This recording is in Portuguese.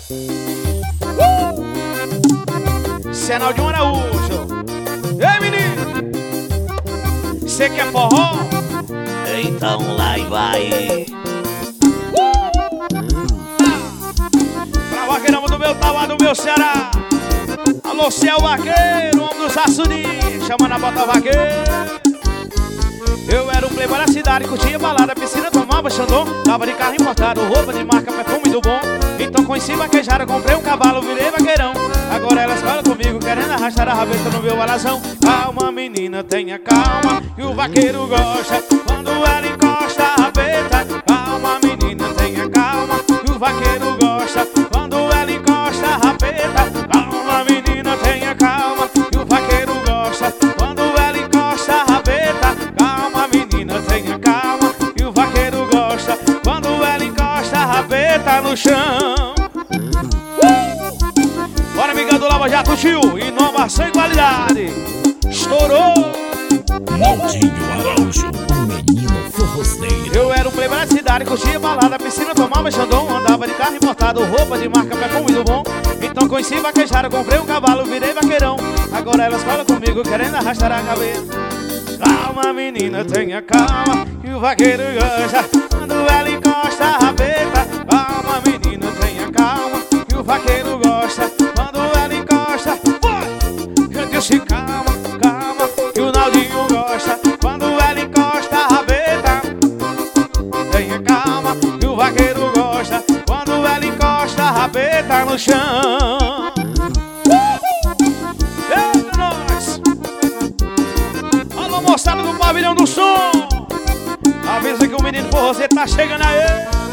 Senaldinho Araújo. Ei, menino, cê quer forró? Então lá e vai. Pra vaqueirão do meu Tauá, do meu Ceará. Alô, Céu Vaqueiro, homem dos açunis, chama na bota vaqueiro. Eu era um playboy da cidade, curtia balada, piscina, tomava xandão. Tava de carro importado, roupa de marca, perfume do bom. Então conheci vaquejada, comprei um cavalo, virei vaqueirão. Agora elas falam comigo, querendo arrastar a rabeta no meu balazão. Calma menina, tenha calma, que o vaqueiro gosta quando ela encosta a rabeta. Calma menina, tenha calma, que o vaqueiro gosta quando ela encosta a rabeta. Calma menina, tenha calma, que o vaqueiro gosta quando ela encosta a rabeta. Calma menina, tenha calma, que o vaqueiro gosta quando ela encosta a rabeta no chão. Bora, amiga do Lava Jato, tio, inovação e qualidade. Estourou. Naldinho Araújo, o menino forrozeiro. Eu era um playboy da cidade, curtia balada, piscina, tomava xandão. Andava de carro importado, roupa de marca, perfume do bom. Então conheci vaquejada, comprei um cavalo, virei vaqueirão. Agora elas falam comigo, querendo arrastar a cabeça. Calma menina, tenha calma, que o vaqueiro gosta quando ela encosta a rabeta. Calma menina, tenha calma, que o vaqueiro gosta quando ela encosta. Vai! Eu disse calma, calma, que o Naldinho gosta quando ela encosta a rabeta. Tenha calma, que o vaqueiro gosta quando ela encosta a rabeta no chão. É nóis! Alô, moçada do pavilhão do som, avisa que o menino forrozeiro tá chegando aí.